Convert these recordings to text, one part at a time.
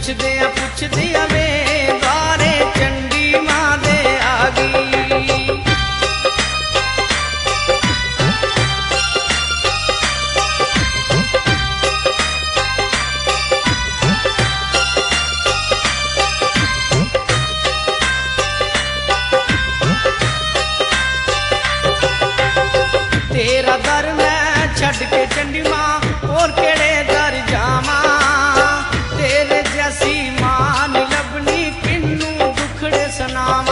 पुछदिया वे द्वारे चंडी मां दे आ गई। तेरा दर मैं छड़ के चंडी मां और केड़े दर जावा, तेरे जैसी मां नी लभनी किन्नू दुखड़े सुनावा।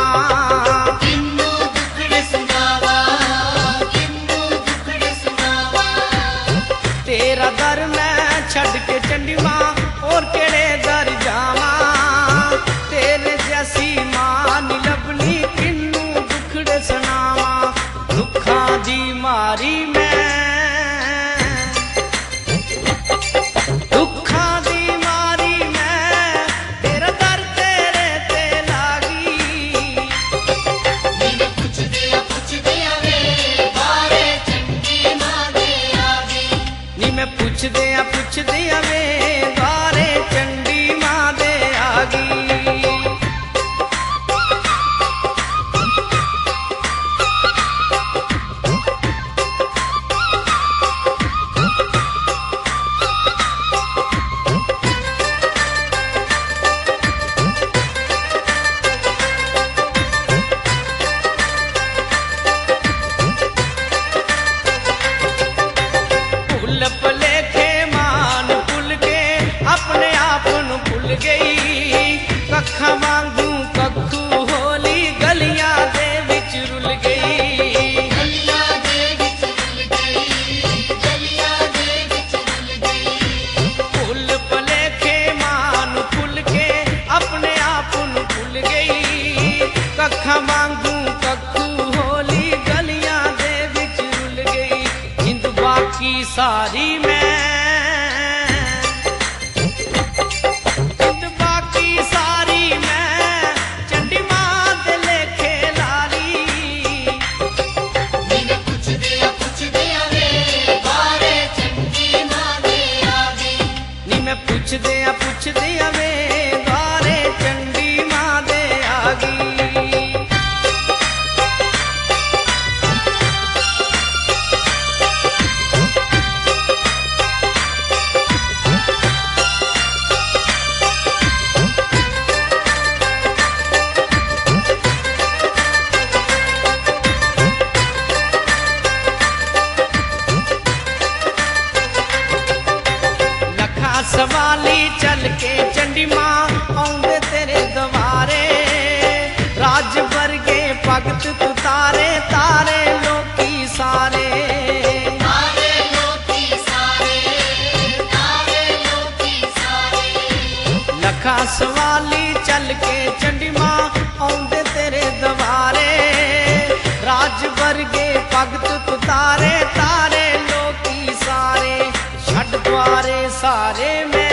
तेरा दर मैं छड़ के चंडी मां और केड़े दर जावा, तेरे जैसी मां नी लभनी किन्नू दुखड़े सुनावा। दुखा दी मारी मैं, दुखा दी मारी मैं, तेरा दर तेरे ते लागी। पुछदिया वे द्वारे चंडी मां दे आ गई। नी मैं पुछदिया वे द्वारे चंडी मां दे आ गई। भुलेखे मान भुल के अपने आप नू भुल गई, कखा वांगू कखू होली गलियां दे विच रुल गई। गलियां दे विच रुल गई, गलियां दे विच रुल गई। भुल भुलेखे मान भुल के अपने आप नू भुल गई, कखा वांगू कखू होली गलियां दे विच रुल गई। जिंद बाकी सारी मैं, जिंद बाकी सारी मैं चंडी मां दे लेखे लाली। पुछदिया वे द्वारे चंडी मां दे आ गई। नी मैं पुछदिया वे द्वारे चंडी मां दे आ गई। सवाली चल के चंडी मां आउंदे तेरे द्वारे, राज वर्गे भगत तू तारे तारे लोकी सारे। तारे लोकी सारे, तारे लोकी सारे। लखा सवाली चल के चंडी मां आउंदे तेरे द्वारे, राज वर्गे भगत तू तारे तारे लोकी सारे। छड़ द्वारे सारे में